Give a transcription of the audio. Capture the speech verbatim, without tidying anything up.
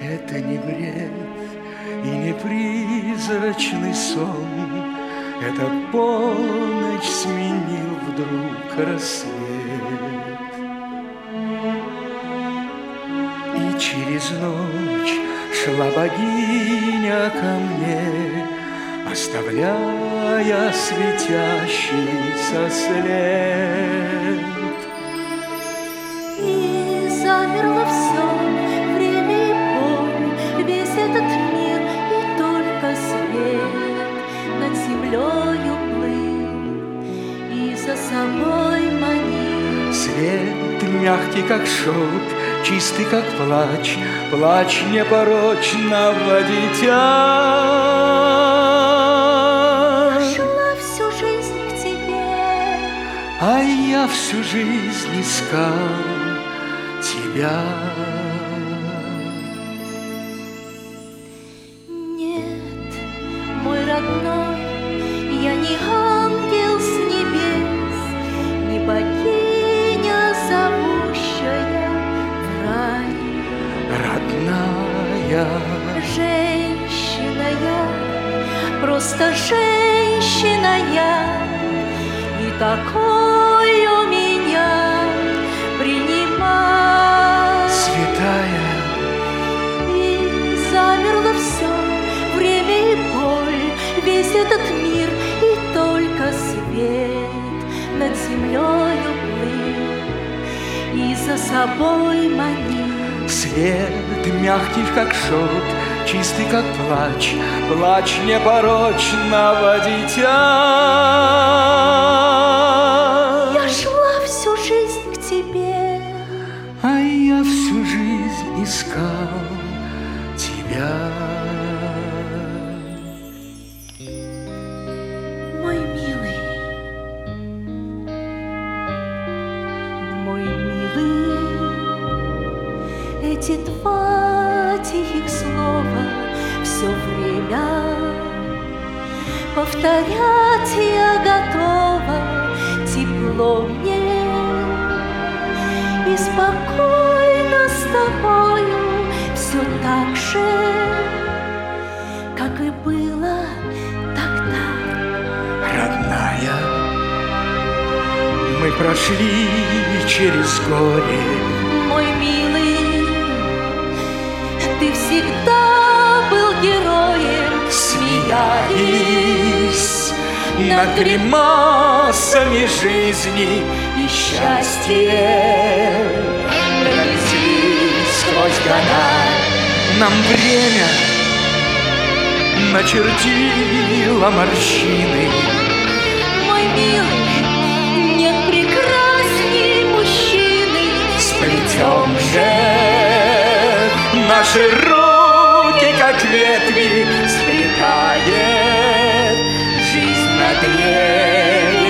Это не бред и не призрачный сон, это полночь сменил вдруг рассвет. И через ночь шла богиня ко мне, оставляя светящийся след. И замерло все, время и боль, весь этот мир, и только свет над землею плыл и за собой манил. Свет мягкий, как шелк, чистый, как плач, плач непорочного дитя. Я шла всю жизнь к тебе, а я всю жизнь искал тебя. Нет, мой родной, я не ангел с небес, не богиня, зовущая в рай. Родная, женщина я, просто женщина я, и такой у меня принимай. святая, И замерло все, время и боль, весь этот мир, и только свет над землею плыл и за собой манил. свет мягкий, как шелк, чистый, как плач, плач непорочного дитя. Я шла всю жизнь к тебе, а я всю жизнь искал тебя. мой милый, мой милый, эти два тихих слова все время повторять я готова. Тепло мне и спокойно с тобою, все так же, как и было тогда. Родная, мы прошли через горе, Мой милый, ты всегда был героем, смеялись над гримасами жизни и счастья. Пронеслись сквозь года, нам время начертило морщины. Мой милый, нет прекрасней мужчины. Сплетем же наши руки, как ветви, сплетает жизнь на древе.